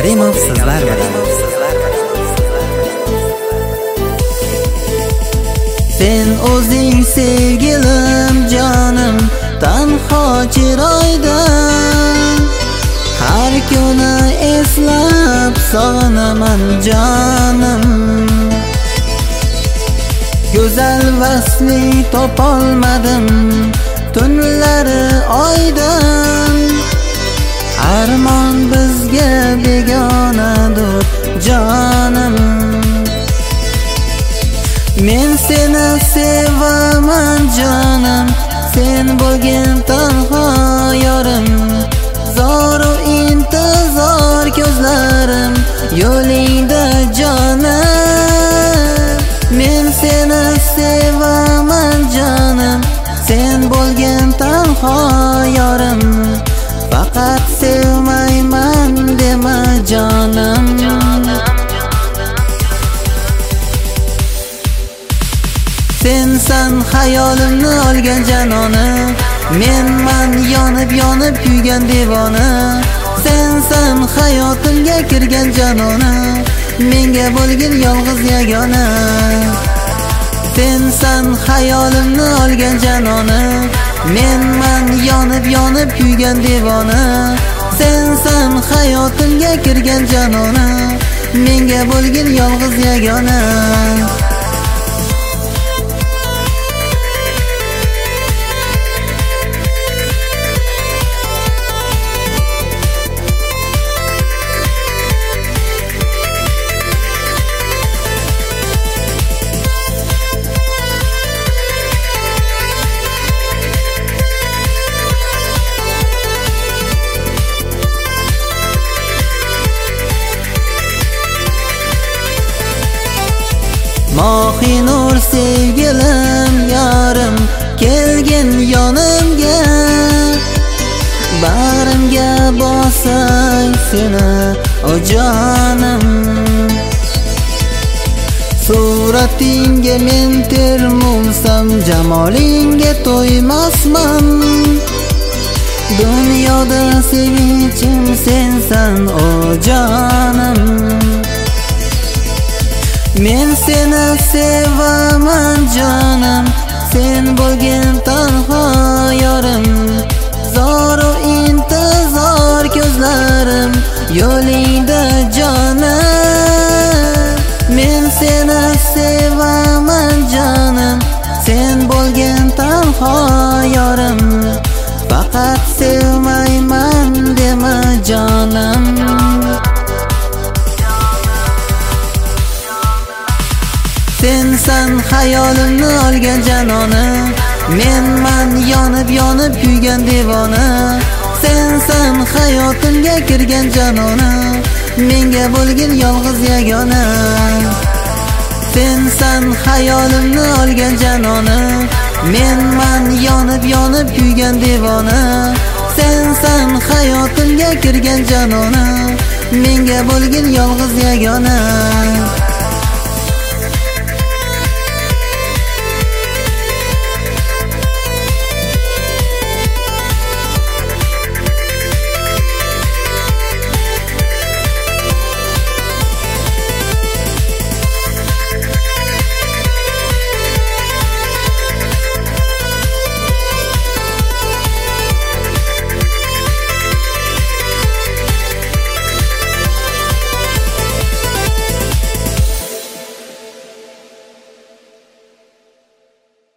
Karimov sizlar bilan. Sen o'zing sevgilim jonim tanho chiroyda, har kuni eslab sog'inaman jonim. Go'zal vasli topolmadim tunlari oydan, armon bizga begonadir jonim. Men seni sevaman jonim, sen bo'lgin tanho yorim. Zoru intizor ko'zlarim yo'lingda jonim. Men seni sevaman jonim, sen bo'lgin tanho yorim. Faqat sevmayman dema jonim. Sensan hayolimni olgan janoni, menman yonib kuygan devona. Sensan hayotimga kirgan janona, menga bo'lgin yolg'iz yagona. Sensan hayolimni olgan janoni, menman yonib kuygan devona. Sensan hayotimga kirgan janona, menga bo'lgin yolg'iz yagona. Mohi nur sevgilim yorim, kelgin yonimga. Bag'rimga bosay seni o jonim. Suratingga men termulsam, jamolingga to'ymasman. Dunyoda sevinchim sensan o jonim. Men seni sevaman jonim, sen bo'lgin tanho yorim. Zoru intizor ko'zlarim yo'lingda jonim. Men seni sevaman jonim, sen bo'lgin tanho yorim. Faqat sevmayman dema jonim. Sensan hayolimni olgan janoni, menman yonib kuygan devona. Sensan hayotimga kirgan janona, menga bo'lgin yolg'iz yagona. Sensan hayolimni olgan janoni, menman yonib kuygan devona. Sensan hayotimga kirgan janona, menga bo'lgin yolg'iz yagona.